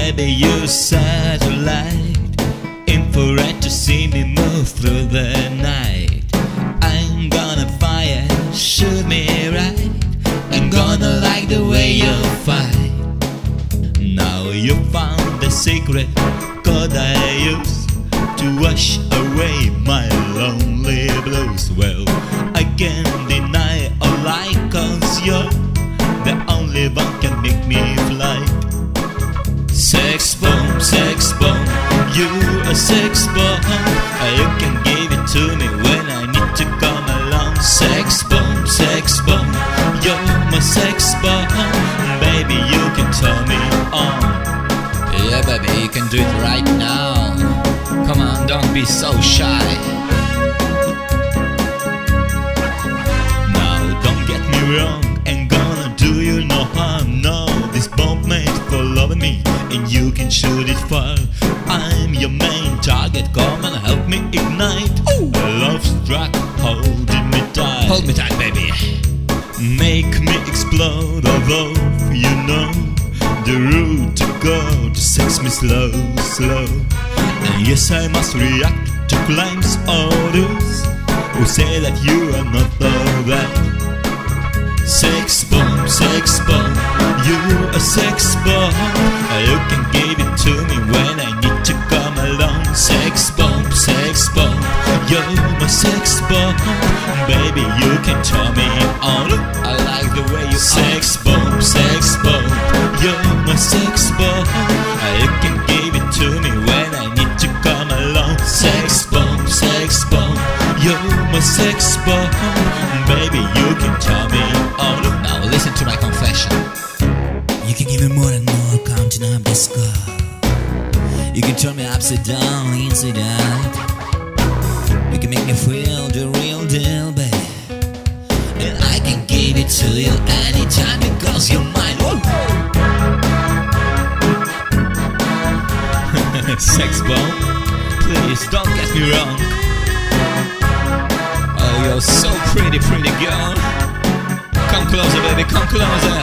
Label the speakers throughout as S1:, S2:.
S1: Baby, you satellite, infrared to see me move through the night. I'm gonna fire, shoot me right. I'm gonna like the way you fight. Now you found the secret code I use to wash away my lonely blues. Well, I can't deny all I cause you're the only one can make me fly. Sex bomb, you a sex bomb. You can give it to me when I need to come along. Sex bomb, you're my sex bomb. Baby, you can turn me on.
S2: Yeah, baby, you can do it right now. Come on, don't be so shy.
S1: Now, don't get me wrong, ain't gonna do you no harm. No, this bomb made for loving me, and you can shoot it far. I'm your main target, come and help me ignite. Ooh. Love struck, holding me tight.
S2: Hold me tight, baby.
S1: Make me explode, although you know the route to go to sex me slow. And yes, I must react to claims of those who say that you are not all that. Sex bomb, you a sex bomb. You can give it to me when I need to come along. Sex bomb, you're my sex bomb. Baby, you can turn me on.
S2: I like the way you
S1: sex bomb, you're my sex bomb. You can give it to me when I need to come along. Sex bomb, you're my sex bomb. Baby, you can turn me on.
S2: Now listen to my confession.
S3: You can give me more and more, counting up the score. You can turn me upside down, inside out. You can make me feel the real deal, babe. And I can give it to you anytime because you're mine. Woo!
S1: Sex bomb, please don't get me wrong. Oh, you're so pretty girl. Come closer, baby, come closer.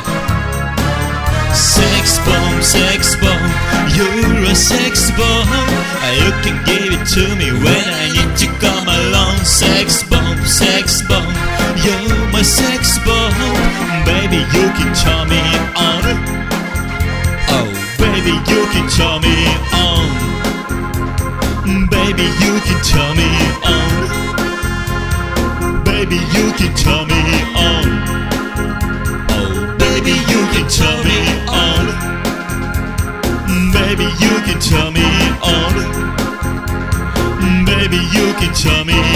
S1: Sex bomb, you're a sex bomb. You can give it to me when I need to come along. Sex bomb, you're my sex bomb. Baby, you can turn me on. Oh, baby, you can turn me on. Baby, you can turn me on. Baby, you can turn me on. Oh, baby, you can turn me on. Baby, you can turn me on. Baby, you can turn me